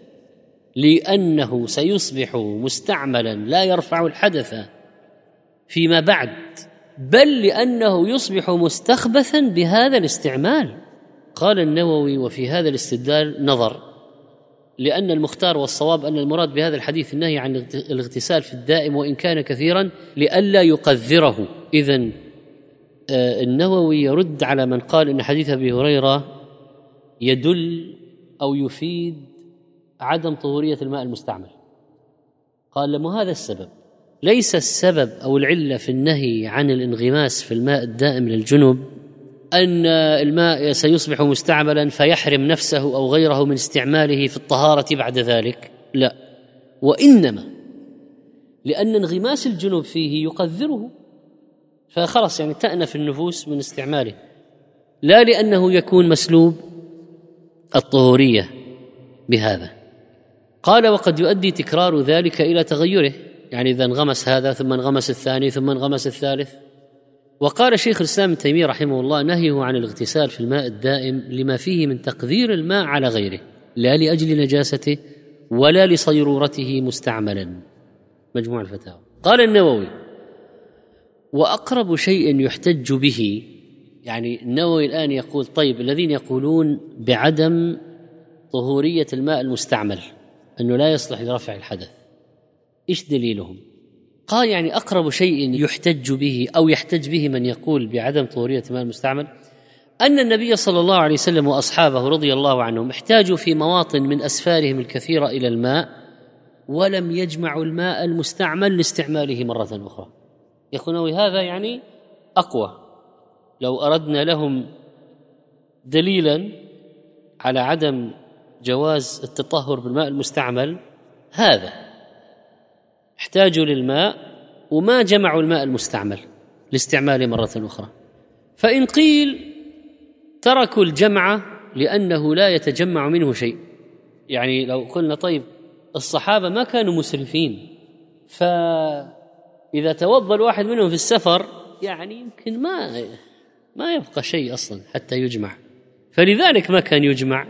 لأنه سيصبح مستعملا لا يرفع الحدث فيما بعد، بل لأنه يصبح مستخبثا بهذا الاستعمال. قال النووي: وفي هذا الاستدلال نظر، لأن المختار والصواب أن المراد بهذا الحديث النهي عن الاغتسال في الدائم وإن كان كثيرا لئلا يقذره. إذن النووي يرد على من قال إن حديث أبي هريرة يدل أو يفيد عدم طهورية الماء المستعمل. قال: لما هذا السبب، ليس السبب أو العلة في النهي عن الانغماس في الماء الدائم للجنب أن الماء سيصبح مستعملا فيحرم نفسه أو غيره من استعماله في الطهارة بعد ذلك، لا، وإنما لأن انغماس الجنب فيه يقذره، فخلص يعني تأنف النفوس من استعماله، لا لأنه يكون مسلوب الطهورية بهذا. قال: وقد يؤدي تكرار ذلك إلى تغيره، يعني إذا انغمس هذا ثم انغمس الثاني ثم انغمس الثالث. وقال شيخ الإسلام ابن تيمية رحمه الله: نهيه عن الاغتسال في الماء الدائم لما فيه من تقدير الماء على غيره، لا لأجل نجاسته ولا لصيرورته مستعملا. مجموع الفتاوى. قال النووي: وأقرب شيء يحتج به، يعني النووي الآن يقول: طيب الذين يقولون بعدم طهورية الماء المستعمل أنه لا يصلح لرفع الحدث، إيش دليلهم؟ قال: يعني أقرب شيء يحتج به أو يحتج به من يقول بعدم طهورية الماء المستعمل أن النبي صلى الله عليه وسلم وأصحابه رضي الله عنهم احتاجوا في مواطن من أسفارهم الكثيرة إلى الماء ولم يجمعوا الماء المستعمل لاستعماله مرة أخرى. يقولون هذا يعني أقوى. لو أردنا لهم دليلا على عدم جواز التطهر بالماء المستعمل هذا احتاجوا للماء وما جمعوا الماء المستعمل لاستعماله مرة أخرى. فإن قيل تركوا الجمع لأنه لا يتجمع منه شيء، يعني لو قلنا طيب الصحابة ما كانوا مسرفين، فإذا توضأ الواحد منهم في السفر يعني يمكن ما ما يبقى شيء أصلا حتى يجمع، فلذلك ما كان يجمع.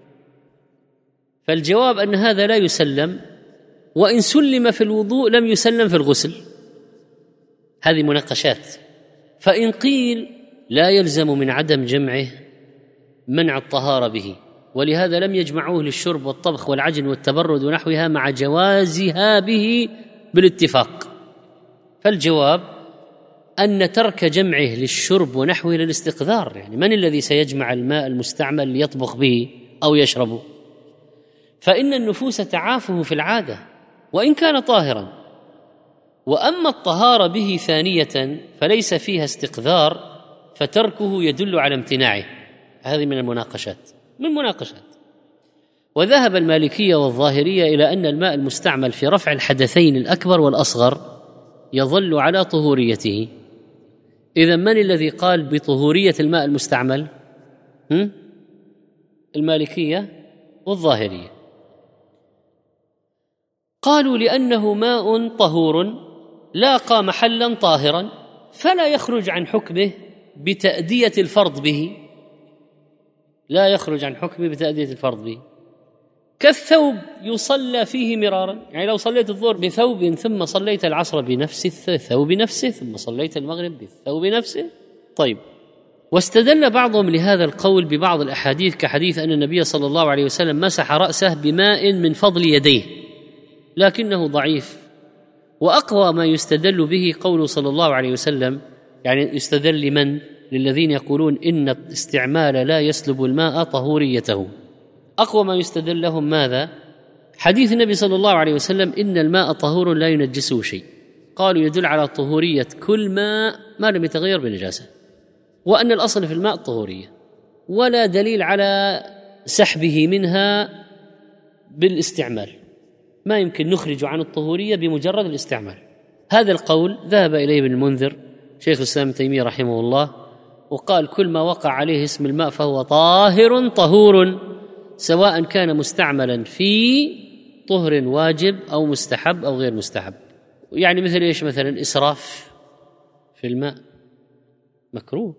فالجواب أن هذا لا يسلم، وإن سلم في الوضوء لم يسلم في الغسل. هذه مناقشات. فإن قيل لا يلزم من عدم جمعه منع الطهارة به، ولهذا لم يجمعوه للشرب والطبخ والعجن والتبرد ونحوها مع جوازها به بالاتفاق. فالجواب أن ترك جمعه للشرب ونحوه للاستقذار، يعني من الذي سيجمع الماء المستعمل ليطبخ به أو يشربه؟ فإن النفوس تعافه في العادة وإن كان طاهرا، وأما الطهارة به ثانية فليس فيها استقذار، فتركه يدل على امتناعه. هذه من المناقشات من مناقشات وذهب المالكية والظاهرية إلى أن الماء المستعمل في رفع الحدثين الأكبر والأصغر يظل على طهوريته. إذن من الذي قال بطهورية الماء المستعمل؟ هم؟ المالكية والظاهرية. قالوا لأنه ماء طهور لاقى محلا طاهرا فلا يخرج عن حكمه بتأدية الفرض به، لا يخرج عن حكمه بتأدية الفرض به، كالثوب يصلى فيه مرارا. يعني لو صليت الظهر بثوب ثم صليت العصر بنفس الثوب نفسه ثم صليت المغرب بالثوب نفسه. طيب، واستدل بعضهم لهذا القول ببعض الأحاديث كحديث أن النبي صلى الله عليه وسلم مسح رأسه بماء من فضل يديه، لكنه ضعيف. وأقوى ما يستدل به قوله صلى الله عليه وسلم، يعني يستدل لمن؟ للذين يقولون إن الاستعمال لا يسلب الماء طهوريته. أقوى ما يستدل لهم ماذا؟ حديث النبي صلى الله عليه وسلم إن الماء طهور لا ينجسه شيء. قالوا يدل على طهورية كل ماء ما لم يتغير بنجاسة، وأن الأصل في الماء الطهورية، ولا دليل على سحبه منها بالاستعمال. ما يمكن نخرج عن الطهورية بمجرد الاستعمال. هذا القول ذهب إليه ابن المنذر شيخ الإسلام ابن تيمية رحمه الله، وقال كل ما وقع عليه اسم الماء فهو طاهر طهور، سواء كان مستعملا في طهر واجب أو مستحب أو غير مستحب. يعني مثل إيش؟ مثلا إسراف في الماء مكروه.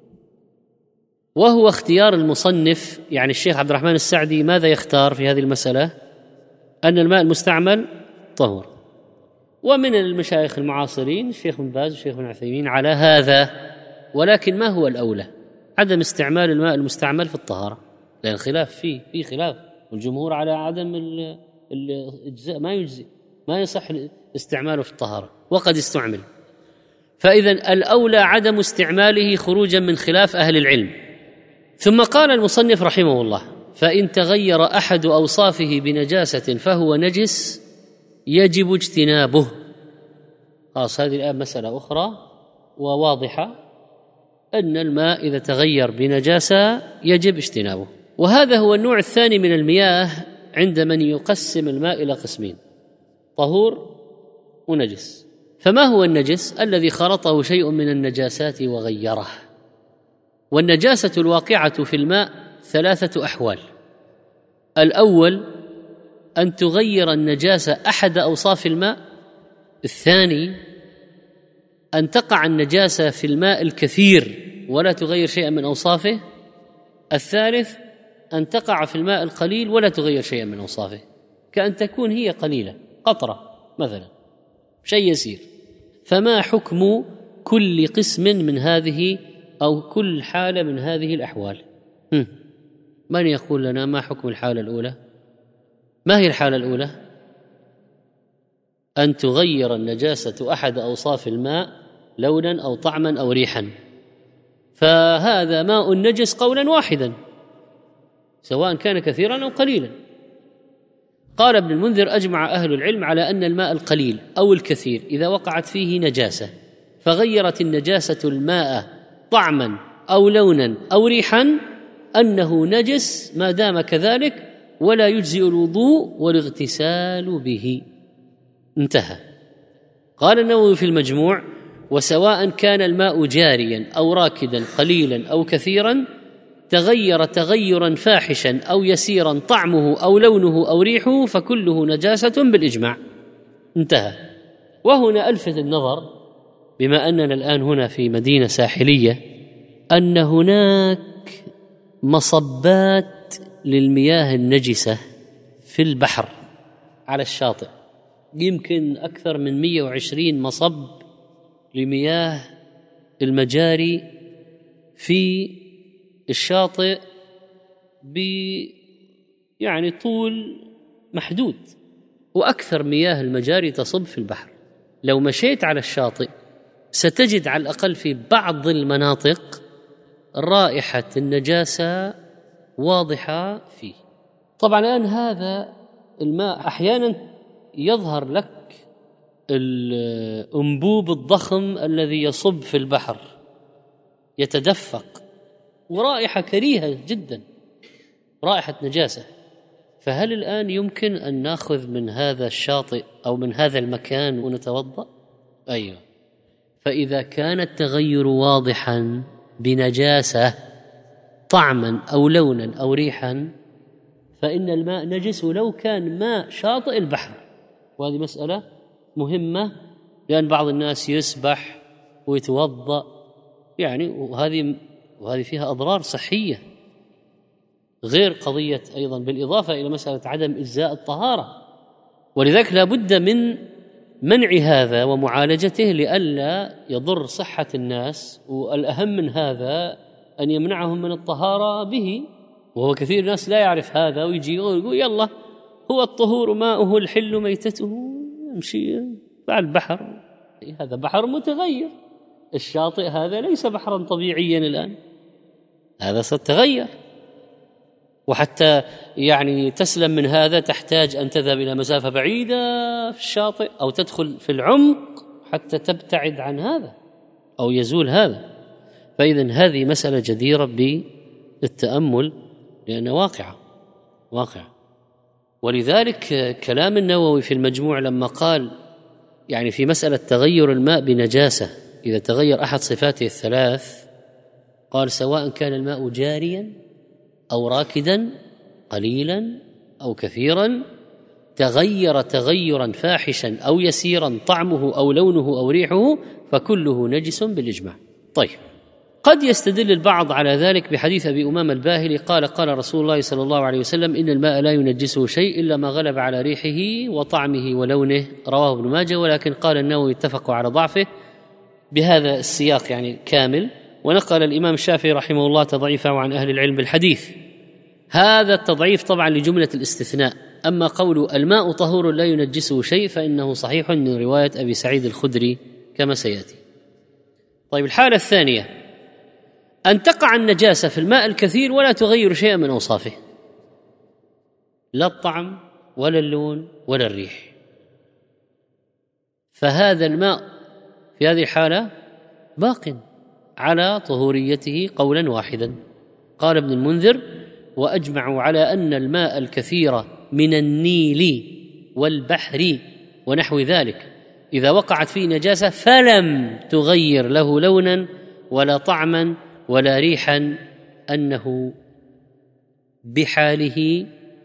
وهو اختيار المصنف، يعني الشيخ عبد الرحمن السعدي ماذا يختار في هذه المسألة؟ أن الماء المستعمل طهور. ومن المشايخ المعاصرين الشيخ بن باز والشيخ بن عثيمين على هذا. ولكن ما هو الأولى؟ عدم استعمال الماء المستعمل في الطهارة، لأن الخلاف فيه في خلاف، والجمهور على عدم الإجزاء، ما يجزي، ما يصح استعماله في الطهارة وقد استعمل. فإذا الأولى عدم استعماله خروجا من خلاف أهل العلم. ثم قال المصنف رحمه الله: فإن تغير أحد أوصافه بنجاسة فهو نجس يجب اجتنابه. خلاص، هذه الآن مسألة أخرى وواضحة، أن الماء إذا تغير بنجاسة يجب اجتنابه. وهذا هو النوع الثاني من المياه عند من يقسم الماء إلى قسمين: طهور ونجس. فما هو النجس؟ الذي خلطه شيء من النجاسات وغيره. والنجاسة الواقعة في الماء ثلاثة أحوال: الأول أن تغير النجاسة أحد أوصاف الماء، الثاني أن تقع النجاسة في الماء الكثير ولا تغير شيئا من أوصافه، الثالث أن تقع في الماء القليل ولا تغير شيئا من أوصافه، كأن تكون هي قليلة، قطرة مثلا، شيء يسير. فما حكم كل قسم من هذه أو كل حالة من هذه الأحوال؟ هم. من يقول لنا ما حكم الحالة الأولى؟ ما هي الحالة الأولى؟ أن تغير النجاسة أحد أوصاف الماء لونا أو طعما أو ريحا، فهذا ماء نجس قولا واحدا سواء كان كثيرا أو قليلا. قال ابن المنذر: أجمع أهل العلم على أن الماء القليل أو الكثير إذا وقعت فيه نجاسة فغيرت النجاسة الماء طعما أو لونا أو ريحا أنه نجس ما دام كذلك، ولا يجزئ الوضوء والاغتسال به. انتهى. قال النووي في المجموع: وسواء كان الماء جاريا أو راكدا قليلا أو كثيرا تغير تغيرا فاحشا أو يسيرا طعمه أو لونه أو ريحه فكله نجاسة بالإجماع. انتهى. وهنا ألفت النظر، بما أننا الآن هنا في مدينة ساحلية، أن هناك مصبات للمياه النجسة في البحر على الشاطئ، يمكن أكثر من مئة وعشرين مصب لمياه المجاري في الشاطئ ب يعني طول محدود، وأكثر مياه المجاري تصب في البحر. لو مشيت على الشاطئ ستجد على الأقل في بعض المناطق رائحة النجاسة واضحة فيه. طبعا الآن هذا الماء أحيانا يظهر لك الأنبوب الضخم الذي يصب في البحر يتدفق، ورائحة كريهة جدا، رائحة نجاسة. فهل الآن يمكن أن نأخذ من هذا الشاطئ أو من هذا المكان ونتوضأ؟ أيوة. فإذا كان التغير واضحا بنجاسة طعما أو لونا أو ريحا فإن الماء نجس ولو كان ماء شاطئ البحر. وهذه مسألة مهمة، لأن بعض الناس يسبح ويتوضأ يعني، وهذه وهذه فيها أضرار صحية غير قضية أيضا، بالإضافة إلى مسألة عدم إجزاء الطهارة. ولذلك لا بد من منع هذا ومعالجته لئلا يضر صحة الناس، والأهم من هذا أن يمنعهم من الطهارة به. وهو كثير ناس لا يعرف هذا ويجي يقول يلا هو الطهور ماؤه الحل ميتته، يمشي على البحر، هذا بحر متغير، الشاطئ هذا ليس بحرا طبيعيا الآن، هذا ستغير. وحتى يعني تسلم من هذا تحتاج أن تذهب إلى مسافة بعيدة في الشاطئ أو تدخل في العمق حتى تبتعد عن هذا أو يزول هذا. فإذن هذه مسألة جديرة بالتأمل لأنها واقعة واقعة. ولذلك كلام النووي في المجموع لما قال يعني في مسألة تغير الماء بنجاسة إذا تغير أحد صفاته الثلاث، قال سواء كان الماء جاريا أو راكدا قليلا أو كثيرا تغير تغيرا فاحشا أو يسيرا طعمه أو لونه أو ريحه فكله نجس بالإجماع. طيب، قد يستدل البعض على ذلك بحديث أبي أمامة الباهلي قال قال رسول الله صلى الله عليه وسلم إن الماء لا ينجسه شيء إلا ما غلب على ريحه وطعمه ولونه، رواه ابن ماجه. ولكن قال النووي اتفقوا على ضعفه بهذا السياق يعني كامل. ونقل الإمام الشافعي رحمه الله تضعيفه عن أهل العلم بالحديث. هذا التضعيف طبعا لجملة الاستثناء. أما قول الماء طهور لا ينجسه شيء فإنه صحيح من رواية أبي سعيد الخدري كما سيأتي. طيب، الحالة الثانية أن تقع النجاسة في الماء الكثير ولا تغير شيئا من أوصافه، لا الطعم ولا اللون ولا الريح، فهذا الماء في هذه الحالة باق على طهوريته قولا واحدا. قال ابن المنذر وأجمعوا على أن الماء الكثير من النيل والبحر ونحو ذلك إذا وقعت فيه نجاسة فلم تغير له لونا ولا طعما ولا ريحا أنه بحاله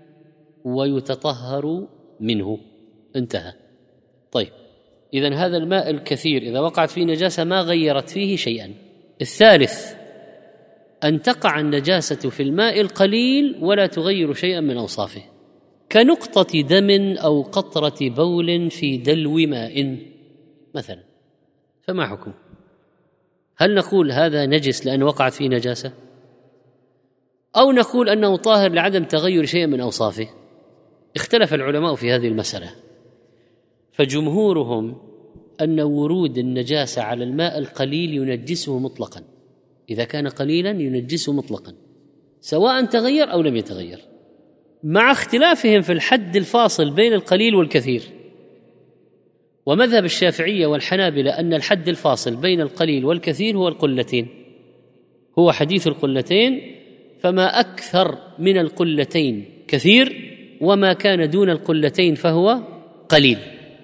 ويتطهر منه. انتهى. طيب، إذن هذا الماء الكثير إذا وقعت فيه نجاسة ما غيرت فيه شيئا. الثالث أن تقع النجاسة في الماء القليل ولا تغير شيئا من أوصافه، كنقطة دم أو قطرة بول في دلو ماء مثلا، فما حكمه؟ هل نقول هذا نجس لأن وقعت فيه نجاسة، أو نقول أنه طاهر لعدم تغير شيء من أوصافه؟ اختلف العلماء في هذه المسألة، فجمهورهم أن ورود النجاسة على الماء القليل ينجسه مطلقا، إذا كان قليلا ينجسه مطلقا سواء تغير أو لم يتغير، مع اختلافهم في الحد الفاصل بين القليل والكثير. ومذهب الشافعية والحنابلة أن الحد الفاصل بين القليل والكثير هو القلتين، هو حديث القلتين، فما أكثر من القلتين كثير وما كان دون القلتين فهو قليل.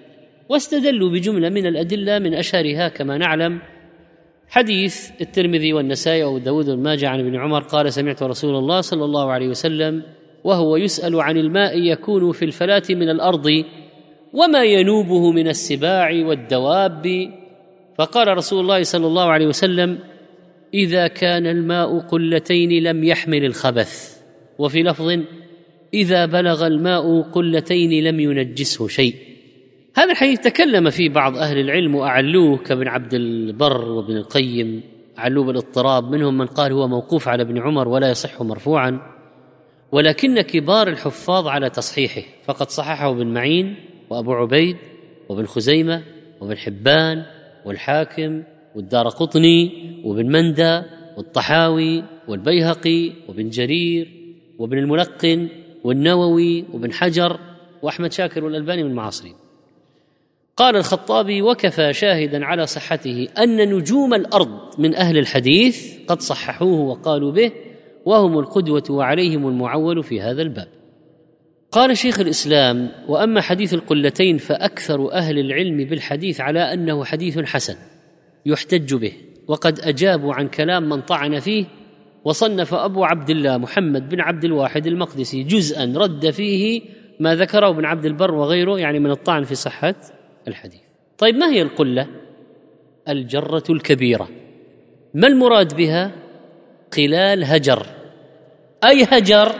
واستدلوا بجملة من الأدلة من أشهرها كما نعلم حديث الترمذي والنسائي وداود بن ماجه عن ابن عمر قال سمعت رسول الله صلى الله عليه وسلم وهو يسأل عن الماء يكون في الفلاة من الأرض وما ينوبه من السباع والدواب، فقال رسول الله صلى الله عليه وسلم إذا كان الماء قلتين لم يحمل الخبث، وفي لفظ إذا بلغ الماء قلتين لم ينجسه شيء. هذا الحديث تكلم فيه بعض أهل العلم وأعلوه كابن عبد البر وابن القيم، أعلوه بالاضطراب، منهم من قال هو موقوف على ابن عمر ولا يصح مرفوعا، ولكن كبار الحفاظ على تصحيحه، فقد صححه ابن معين وأبو عبيد وابن خزيمة وابن حبان والحاكم والدارقطني وابن مندى والطحاوي والبيهقي وابن جرير وابن الملقن والنووي وابن حجر وأحمد شاكر والألباني من المعاصرين. قال الخطابي وكفى شاهدا على صحته أن نجوم الأرض من أهل الحديث قد صححوه وقالوا به، وهم القدوة وعليهم المعول في هذا الباب. قال شيخ الإسلام وأما حديث القلتين فأكثر أهل العلم بالحديث على أنه حديث حسن يحتج به، وقد أجابوا عن كلام من طعن فيه، وصنف أبو عبد الله محمد بن عبد الواحد المقدسي جزءا رد فيه ما ذكره ابن عبد البر وغيره يعني من الطعن في صحة الحديث. طيب ما هي القلة؟ الجرة الكبيرة. ما المراد بها؟ قلال هجر. أي هجر؟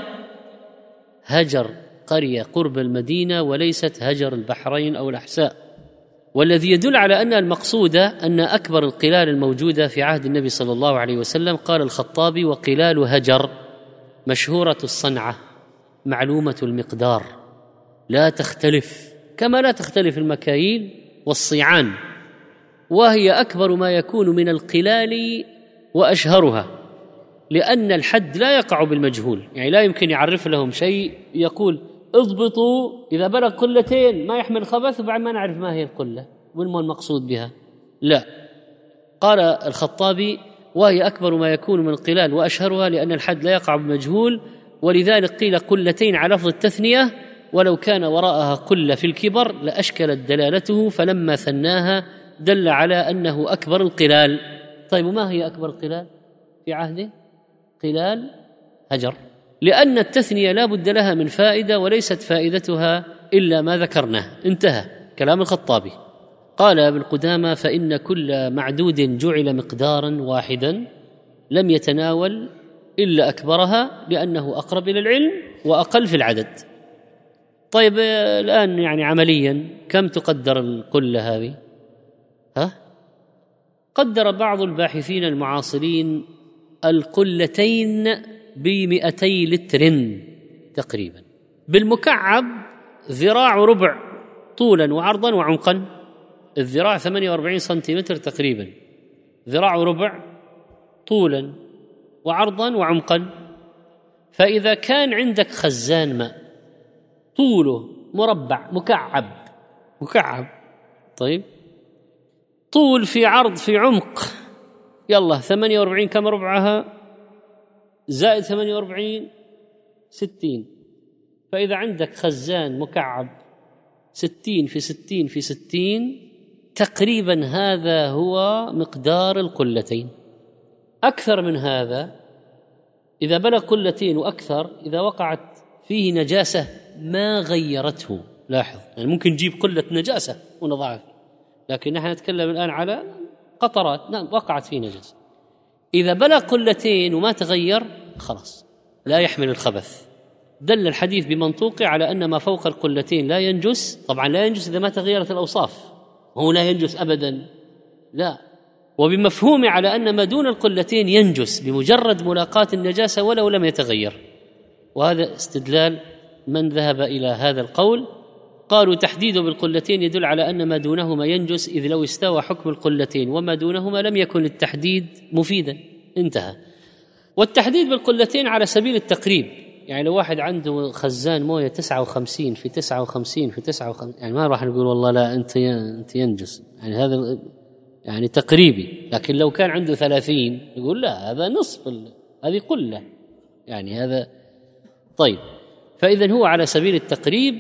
هجر قرية قرب المدينة وليست هجر البحرين أو الأحساء، والذي يدل على أن المقصود أن أكبر القلال الموجودة في عهد النبي صلى الله عليه وسلم. قال الخطابي وقلال هجر مشهورة الصنعة معلومة المقدار لا تختلف، كما لا تختلف المكاييل والصيعان، وهي أكبر ما يكون من القلال وأشهرها، لأن الحد لا يقع بالمجهول، يعني لا يمكن يعرف لهم شيء يقول اضبطوا إذا بلغ قلتين ما يحمل خبث وبعد ما نعرف ما هي القلة وما المقصود بها. لا، قال الخطابي وهي أكبر ما يكون من القلال وأشهرها لأن الحد لا يقع بالمجهول، ولذلك قيل قلتين على لفظ التثنية، ولو كان وراءها قلة في الكبر لأشكلت دلالته، فلما ثناها دل على أنه أكبر القلال. طيب وما هي أكبر القلال في عهده؟ قلال هجر، لأن التثنية لا بد لها من فائدة وليست فائدتها إلا ما ذكرناه. انتهى كلام الخطابي. قال ابن قدامة فإن كل معدود جعل مقدارا واحدا لم يتناول إلا أكبرها لأنه أقرب إلى العلم وأقل في العدد. طيب الآن يعني عمليا كم تقدر القلة هذه؟ ها؟ قدر بعض الباحثين المعاصرين القلتين بمئتي لتر تقريبا، بالمكعب ذراع ربع طولا وعرضا وعمقا، الذراع ثمانية وأربعين سنتيمتر تقريبا، ذراع ربع طولا وعرضا وعمقا. فإذا كان عندك خزان ماء طوله مربع مكعب مكعب طيب طول في عرض في عمق، يلا ثمانية وأربعين كم ربعها زائد ثمانية وأربعين ستين، فإذا عندك خزان مكعب ستين في ستين في ستين تقريبا هذا هو مقدار القلتين. أكثر من هذا إذا بلغ قلتين وأكثر إذا وقعت فيه نجاسة ما غيرته، لاحظ يعني ممكن نجيب قلة نجاسة ونضعها، لكن نحن نتكلم الآن على قطرات نعم وقعت فيه نجاسة، إذا بلغ قلتين وما تغير خلاص لا يحمل الخبث. دل الحديث بمنطوقه على أن ما فوق القلتين لا ينجس، طبعا لا ينجس إذا ما تغيرت الأوصاف، هو لا ينجس أبدا لا، وبمفهومه على أن ما دون القلتين ينجس بمجرد ملاقاة النجاسة ولو لم يتغير. وهذا استدلال من ذهب إلى هذا القول. قالوا تحديده بالقلتين يدل على أن ما دونهما ينجس، إذ لو استوى حكم القلتين وما دونهما لم يكن التحديد مفيدا. انتهى. والتحديد بالقلتين على سبيل التقريب، يعني لو واحد عنده خزان موية تسعة وخمسين في تسعة وخمسين في تسعة وخمسين، يعني ما راح نقول والله لا أنت أنت ينجس، يعني هذا يعني تقريبي. لكن لو كان عنده ثلاثين يقول لا هذا نصف، هذه قلة، يعني هذا طيب. فإذا هو على سبيل التقريب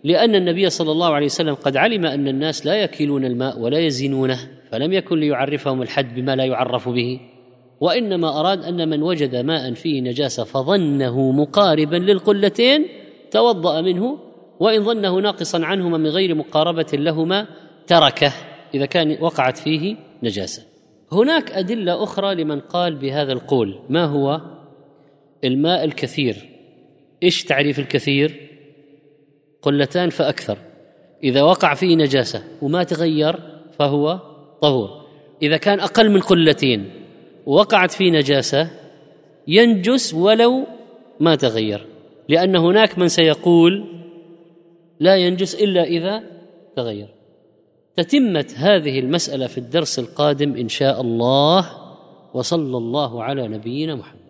لأن النبي صلى الله عليه وسلم قد علم أن الناس لا يكيلون الماء ولا يزنونه، فلم يكن ليعرفهم الحد بما لا يعرف به، وإنما أراد أن من وجد ماء فيه نجاسة فظنه مقاربا للقلتين توضأ منه، وإن ظنه ناقصا عنهما من غير مقاربة لهما تركه إذا كان وقعت فيه نجاسة. هناك أدلة أخرى لمن قال بهذا القول. ما هو الماء الكثير؟ إيش تعريف الكثير؟ قلتان فأكثر، إذا وقع فيه نجاسة وما تغير فهو طهور. إذا كان أقل من قلتين ووقعت فيه نجاسة ينجس ولو ما تغير، لأن هناك من سيقول لا ينجس إلا إذا تغير. تتمت هذه المسألة في الدرس القادم إن شاء الله، وصلى الله على نبينا محمد.